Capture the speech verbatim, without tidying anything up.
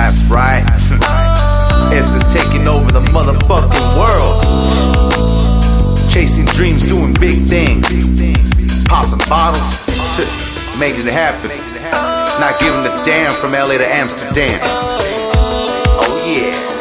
That's right. S is taking over the motherfucking world. Chasing dreams, doing big things. Popping bottles, making it happen. Not giving a damn from L A to Amsterdam. Oh yeah.